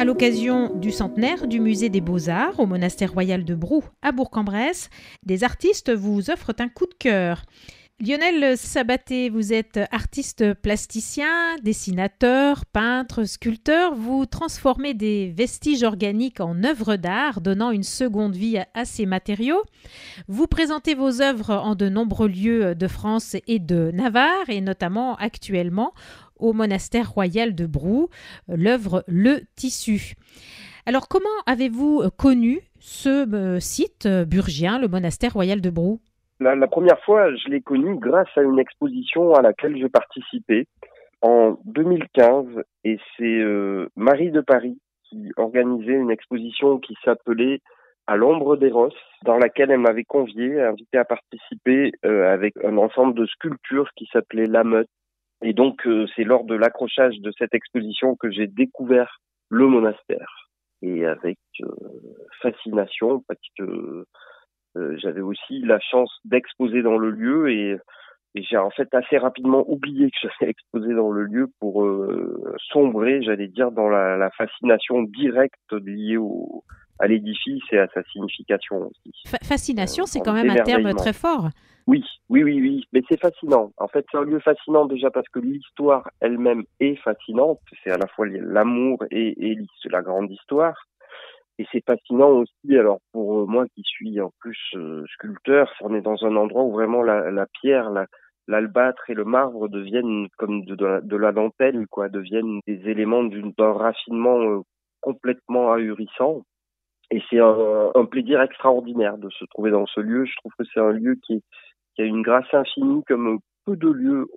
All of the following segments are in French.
l'occasion du centenaire du musée des Beaux-Arts au monastère royal de Brou à Bourg-en-Bresse, des artistes vous offrent un coup de cœur. Lionel Sabaté, vous êtes artiste plasticien, dessinateur, peintre, sculpteur. Vous transformez des vestiges organiques en œuvres d'art, donnant une seconde vie à ces matériaux. Vous présentez vos œuvres en de nombreux lieux de France et de Navarre, et notamment actuellement au monastère royal de Brou, l'œuvre Le Tissu. Alors, comment avez-vous connu ce site burgien, le monastère royal de Brou ? La première fois, je l'ai connu grâce à une exposition à laquelle j'ai participé en 2015, et c'est Marie de Paris qui organisait une exposition qui s'appelait À l'ombre des rosses, dans laquelle elle m'avait invité à participer avec un ensemble de sculptures qui s'appelait La Meute. Et donc, c'est lors de l'accrochage de cette exposition que j'ai découvert le monastère. Et avec fascination, parce que j'avais aussi la chance d'exposer dans le lieu et j'ai en fait assez rapidement oublié que j'avais exposé dans le lieu pour sombrer, j'allais dire, dans la fascination directe liée à l'édifice et à sa signification aussi. Fascination, c'est quand même un terme très fort. Oui, mais c'est fascinant. En fait, c'est un lieu fascinant déjà parce que l'histoire elle-même est fascinante. C'est à la fois l'amour et la grande histoire. Et c'est fascinant aussi, alors pour moi qui suis en plus sculpteur, on est dans un endroit où vraiment la pierre, l'albâtre et le marbre deviennent comme de la dentelle, quoi, deviennent des éléments d'un raffinement complètement ahurissant. Et c'est un plaisir extraordinaire de se trouver dans ce lieu. Je trouve que c'est un lieu qui a une grâce infinie, comme peu de lieux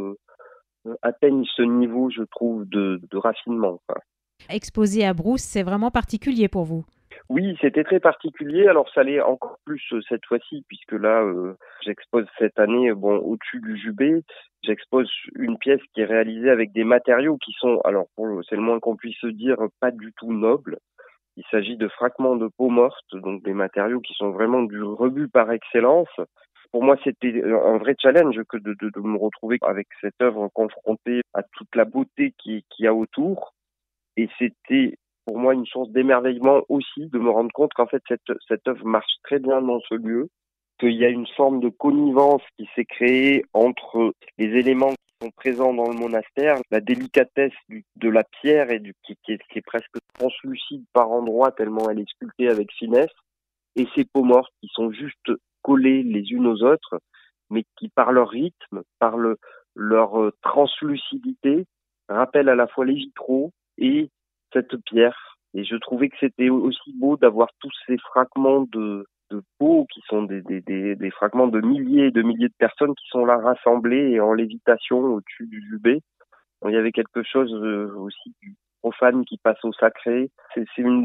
atteignent ce niveau, je trouve, de raffinement, quoi. Exposé à Brousse, c'est vraiment particulier pour vous. Oui, c'était très particulier. Alors ça l'est encore plus cette fois-ci, puisque là, j'expose cette année, au-dessus du jubé, j'expose une pièce qui est réalisée avec des matériaux qui sont, alors c'est le moins qu'on puisse se dire, pas du tout nobles. Il s'agit de fragments de peau morte, donc des matériaux qui sont vraiment du rebut par excellence. Pour moi, c'était un vrai challenge que de me retrouver avec cette œuvre confrontée à toute la beauté qu'il y a autour. Et c'était pour moi une source d'émerveillement aussi de me rendre compte qu'en fait cette œuvre marche très bien dans ce lieu, qu'il y a une forme de connivence qui s'est créée entre les éléments qui sont présents dans le monastère, la délicatesse de la pierre et qui est presque translucide par endroits tellement elle est sculptée avec finesse, et ces peaux mortes qui sont juste collées les unes aux autres, mais qui par leur rythme, par leur translucidité, rappellent à la fois les vitraux et cette pierre. Et je trouvais que c'était aussi beau d'avoir tous ces fragments de peau qui sont des fragments de milliers et de milliers de personnes qui sont là rassemblées et en lévitation au-dessus du jubé. Il y avait quelque chose aussi du profane qui passe au sacré. C'est une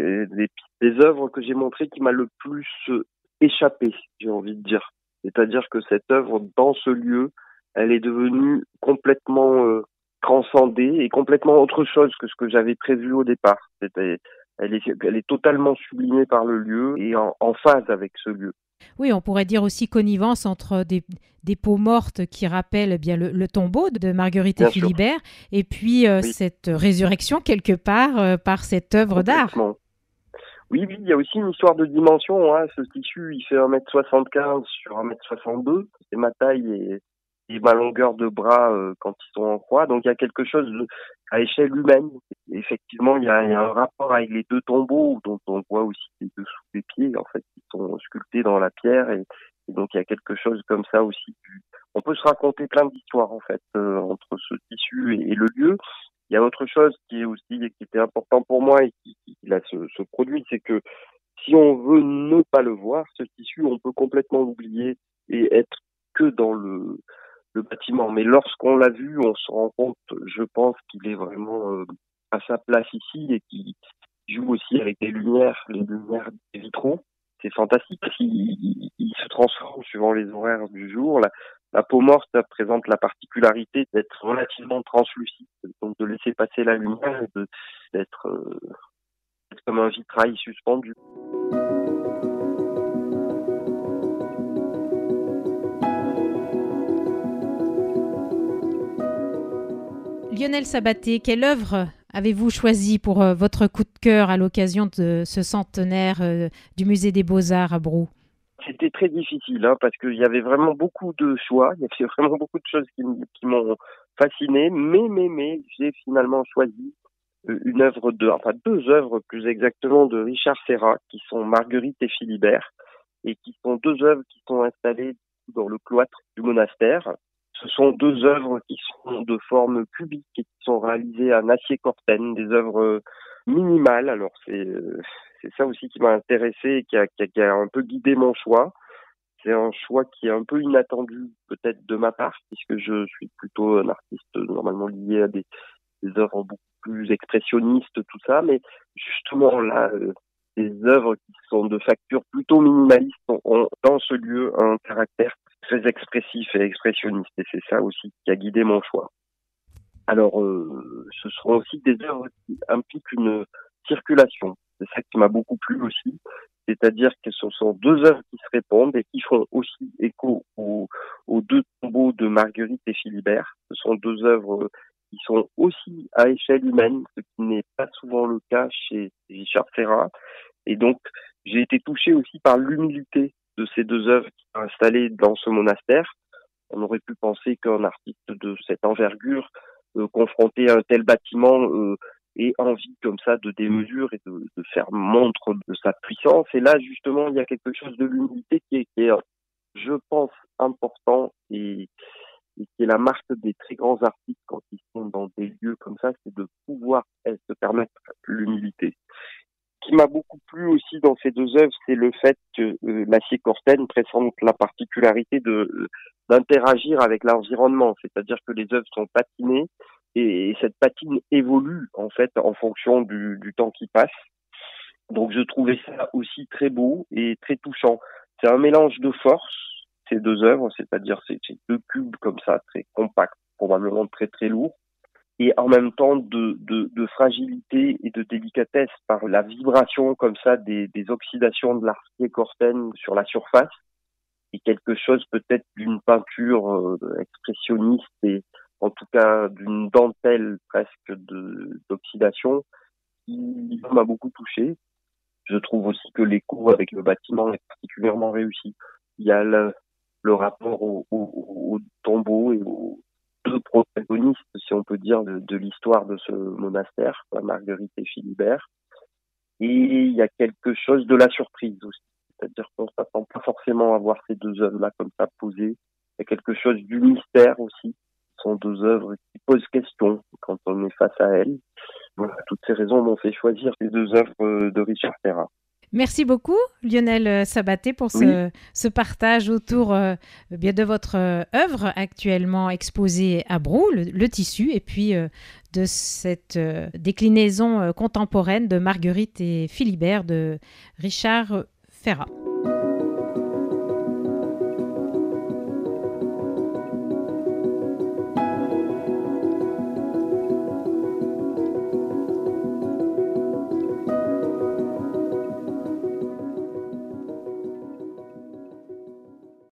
des œuvres que j'ai montrées qui m'a le plus échappé, j'ai envie de dire. C'est-à-dire que cette œuvre, dans ce lieu, elle est devenue complètement transcendée et complètement autre chose que ce que j'avais prévu au départ. Elle est totalement sublimée par le lieu et en phase avec ce lieu. Oui, on pourrait dire aussi connivence entre des peaux mortes qui rappellent bien le tombeau de Marguerite et Philibert, et puis cette résurrection quelque part par cette œuvre d'art. Oui, il y a aussi une histoire de dimension. Ce tissu, il fait 1m75 sur 1m62. C'est ma taille et ma longueur de bras quand ils sont en croix. Donc il y a quelque chose à échelle humaine. Effectivement, il y a un rapport avec les deux tombeaux dont on voit aussi les dessous des pieds, en fait, qui sont sculptés dans la pierre. Et donc il y a quelque chose comme ça aussi. On peut se raconter plein d'histoires, en fait, entre ce tissu et le lieu. Il y a autre chose qui était important pour moi et qui là se produit, c'est que si on veut ne pas le voir, ce tissu, on peut complètement l'oublier et être que dans le bâtiment. Mais lorsqu'on l'a vu, on se rend compte, je pense, qu'il est vraiment à sa place ici et qu'il joue aussi avec les lumières des vitraux. C'est fantastique. Il se transforme suivant les horaires du jour. La peau morte présente la particularité d'être relativement translucide, donc de laisser passer la lumière et d'être comme un vitrail suspendu. Lionel Sabaté, quelle œuvre avez-vous choisi pour votre coup de cœur à l'occasion de ce centenaire du Musée des Beaux-Arts à Brou? C'était très difficile, hein, parce qu'il y avait vraiment beaucoup de choix, il y avait vraiment beaucoup de choses qui m'ont fasciné, mais j'ai finalement choisi une œuvre enfin deux œuvres plus exactement de Richard Serra, qui sont Marguerite et Philibert, et qui sont deux œuvres qui sont installées dans le cloître du monastère. Ce sont deux œuvres qui sont de forme cubique et qui sont réalisées en acier corten, des œuvres minimales. Alors c'est ça aussi qui m'a intéressé et qui a un peu guidé mon choix. C'est un choix qui est un peu inattendu peut-être de ma part, puisque je suis plutôt un artiste normalement lié à des œuvres beaucoup plus expressionnistes, tout ça, mais justement là, des œuvres qui sont de facture plutôt minimaliste ont dans ce lieu un caractère très expressif et expressionniste, et c'est ça aussi qui a guidé mon choix. Alors, ce seront aussi des œuvres qui impliquent une circulation. C'est ça qui m'a beaucoup plu aussi. C'est-à-dire que ce sont deux œuvres qui se répondent et qui font aussi écho aux deux tombeaux de Marguerite et Philibert. Ce sont deux œuvres qui sont aussi à échelle humaine, ce qui n'est pas souvent le cas chez Richard Serra. Et donc, j'ai été touché aussi par l'humilité de ces deux œuvres qui sont installées dans ce monastère. On aurait pu penser qu'un artiste de cette envergure, confronté à un tel bâtiment, ait envie comme ça de démesure et de faire montre de sa puissance. Et là, justement, il y a quelque chose de l'humilité qui est, je pense, important et qui est la marque des très grands artistes quand ils sont dans des lieux comme ça, c'est de pouvoir se permettre l'humilité. Ce qui m'a beaucoup plu aussi dans ces deux œuvres, c'est le fait que l'acier corten présente la particularité d'interagir avec l'environnement, c'est-à-dire que les œuvres sont patinées et cette patine évolue en fait en fonction du temps qui passe. Donc je trouvais ça aussi très beau et très touchant. C'est un mélange de force, ces deux œuvres, c'est-à-dire c'est deux cubes comme ça, très compacts, probablement très très lourds, et en même temps de fragilité et de délicatesse par la vibration comme ça des oxydations de l'acier corten sur la surface, et quelque chose peut-être d'une peinture expressionniste et en tout cas d'une dentelle presque d'oxydation qui m'a beaucoup touché. Je trouve aussi que l'écho avec le bâtiment est particulièrement réussi. Il y a le rapport au tombeau et aux deux protagonistes, si on peut dire, de l'histoire de ce monastère, Marguerite et Philibert. Et il y a quelque chose de la surprise aussi. C'est-à-dire qu'on ne s'attend pas forcément à voir ces deux œuvres-là comme ça posées. Il y a quelque chose du mystère aussi. Ce sont deux œuvres qui posent question quand on est face à elles. Voilà, toutes ces raisons m'ont fait choisir les deux œuvres de Richard Serra. Merci beaucoup, Lionel Sabaté, pour ce partage autour bien de votre œuvre actuellement exposée à Brou, le tissu, et puis de cette déclinaison contemporaine de Marguerite et Philibert de Richard Serra.